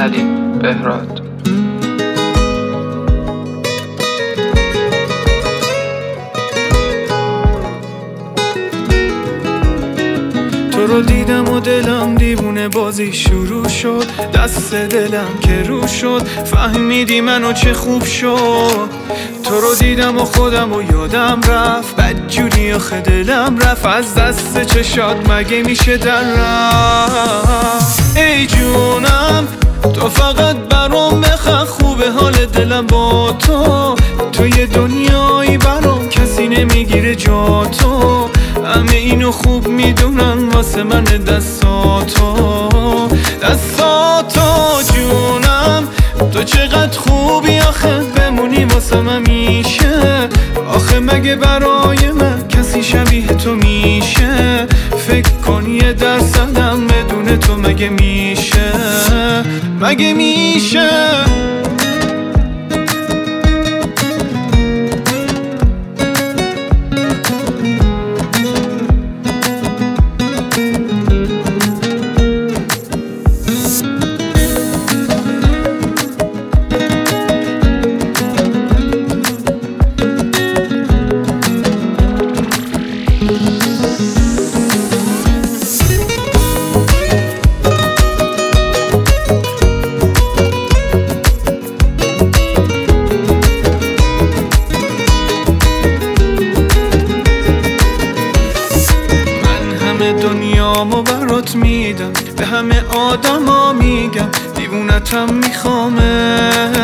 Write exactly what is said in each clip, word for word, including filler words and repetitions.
علی بهراد. تو رو دیدم و دلم دیوونه بازی شروع شد، دست دلم که رو شد فهمیدی منو چه خوب شد. تو رو دیدم و خودم و یادم رفت، بدجوری آخه دلم رفت از دست چشات، مگه میشه در رفت. ای جونم تو فقط برام بخواه، خوبه حال دلم با تو، توی دنیایی برام کسی نمیگیره جا تو. همه اینو خوب میدونن واسه من دستاتو دستاتو جونم. تو چقدر خوبی آخه بمونی واسه من میشه، آخه مگه برای من کسی شبیه تو میشه. فکر کن یه درصدم بدون تو مگه میشه، مگه میشه. دنیامو برات میدم، به همه آدما میگم دیوونتم میخوامه.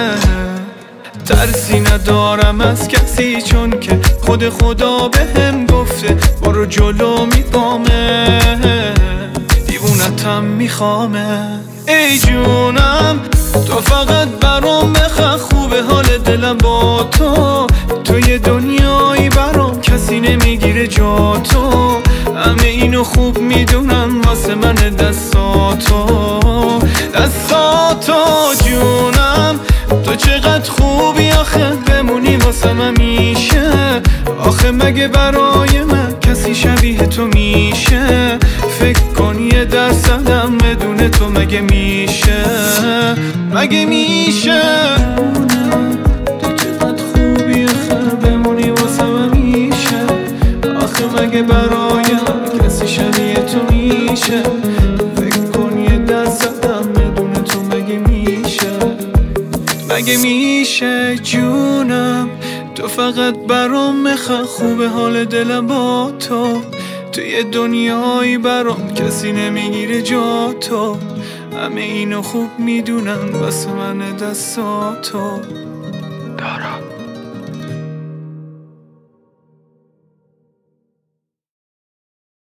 ترسی ندارم از کسی چون که خود خدا بهم گفته برو جلو میگامه، دیوونتم میخوامه. ای جونم تو فقط برام بخواه، خوبه حال دلم با تو، توی دنیایی برام کسی نمیگیره جا تو. همه اینو خوب میدونن واسه من دستاتو دستاتو جونم. تو چقدر خوبی آخه بمونی واسه من میشه، آخه مگه برای من کسی شبیه تو میشه. فکر کن یه درصدم بدون تو مگه میشه، مگه میشه. تو چقدر خوبی آخه بمونی واسه من میشه، آخه مگه برای من کسی شبیه تو میشه. فکر کن یه درصدم بدون تو مگه میشه، مگه میشه جونم. تو فقط برام بخواه، خوبه حال دلم با تو، توی دنیایی برام کسی نمیگیره جا تو. همه اینو خوب میدونن واسه من دستاتو. دارا